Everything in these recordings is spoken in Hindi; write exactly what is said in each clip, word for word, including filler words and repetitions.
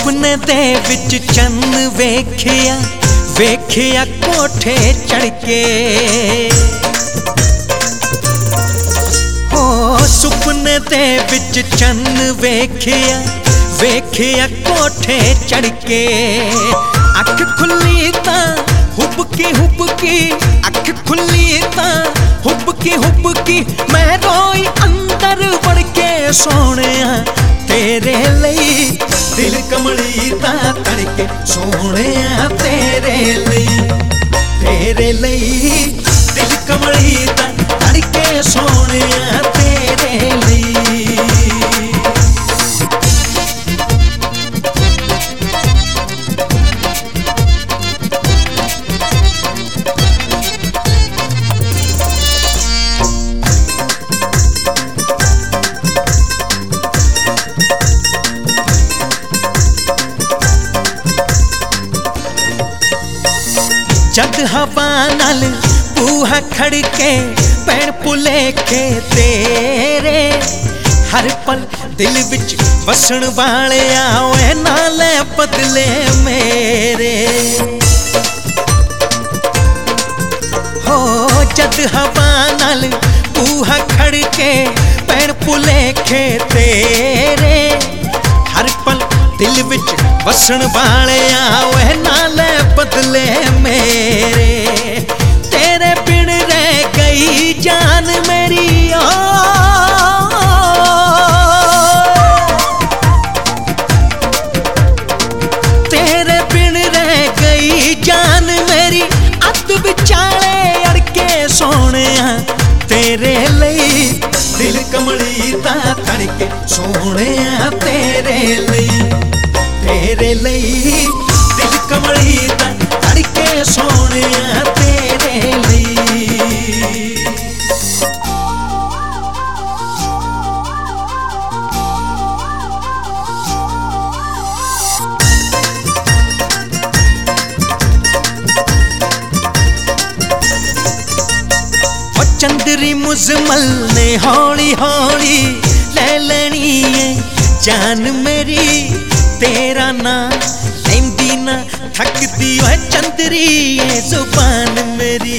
सुपने दे विच चन्न वेखिया वेखिया कोठे चढ़ के हो सुपने दे विच चन्न वेखिया वेखिया कोठे चढ़ के अख खुली ता हुबकी हुबकी अख खुली ता हुबकी हुबकी मैं रोई अंदर बढ़ के सोनिया तेरे लई दिल कमली ता तड़के सोनिया तेरे लई तेरे लई दिल कमली ता तड़के सोनिया तेरे लई। जद हवा नाल बूहा खड़के पैण पुलेखे तेरे हर पल दिल विच वसण वाले आवे नाले बदले मेरे हो जद हवा नाल बूहा खड़के पैण पुलेखे तेरे हर पल दिल विच वसण वाले आवे नाले बदले मेरे तेरे बिन रह गई जान मेरी ओ तेरे बिन रह गई जान मेरी अध विचाले अड़के सोनिया तेरे लई दिल कमली ता तड़के सोनिया तेरे लई तेरे लई दिल कमली ता तड़के सोनिया तेरे लई। चंदरी मुजमल ने हौली हौली ले लेनी है जान मेरी तेरा ना लेंदी ना थकदी है चंदरी है जुबान मेरी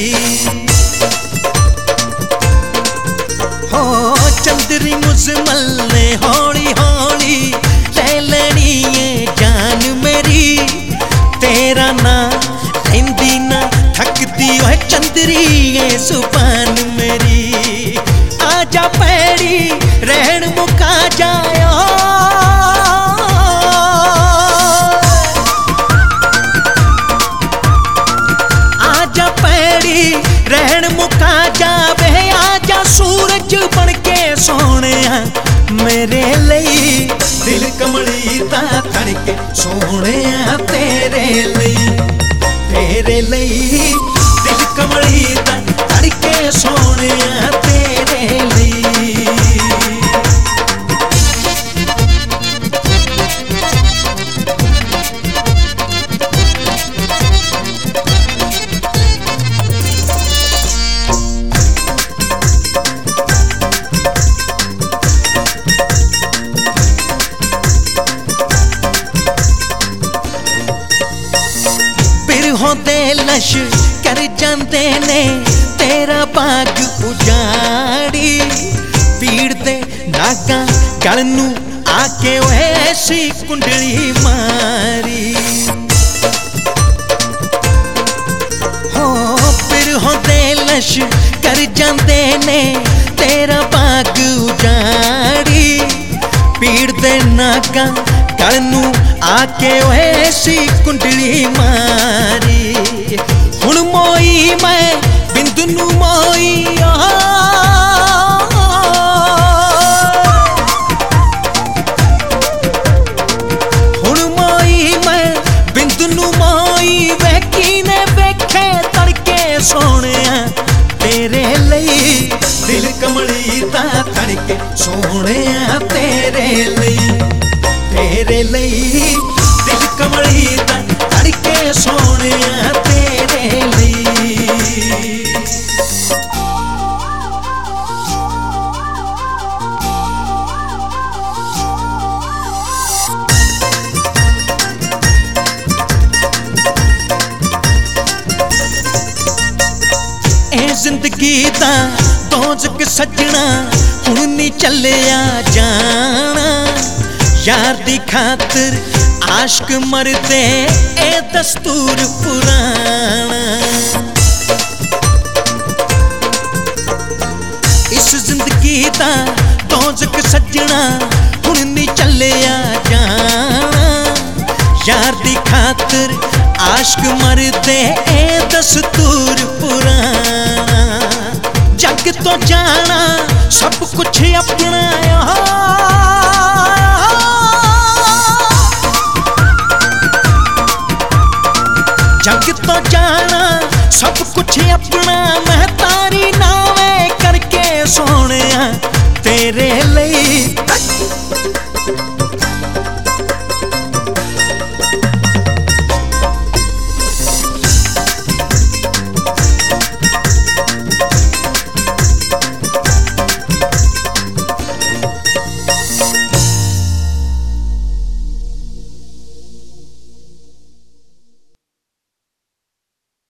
हो चंदरी मुजमल ने हौली हौली ले लेनी है जान मेरी तेरा ना लेंदी ना थकदी है चंदरी है जुबान मेरी आजा पैड़ी रहन मुका जाया आजा पैड़ी रहन मुका जावे आजा सूरज बन के सोनिया मेरे लई दिल कमली ता तड़के सोनिया तेरे लई तेरे लई दिल कमली ता तड़के सोनिया तेरे लई। होते लश कर जाते ने तेरा बाग उजाड़ी पीड़ दे नागा गल नू आके ऐसी कुंडली मारी हो फिर होते लश कर जाते ने तेरा बाग उजाड़ी पीड़ दे नागा गल नू आके ऐसी कुंडली मारी हुण मोई मैं बिंदु नू मोई हुण मोई मैं बिंदु नू मोई वेखी ने वेखे तड़के सोनिया तेरे लई दिल कमली ता तड़के सोनिया तेरे लई तेरे लई दिल कमली ता तड़के सोनिया तेरे लई। जिंदगी दा दोजक सजना हुण नी चलिया जाना। यार दी खातिर आशिक मरदे ए दस्तूर पुराना। इस जिंदगी दा दोजक सजना हुण नी चलिया जाना। यार दी खातिर आशिक मरदे ए दस्तूर पुराना। जग तो जाना सब कुछ अपना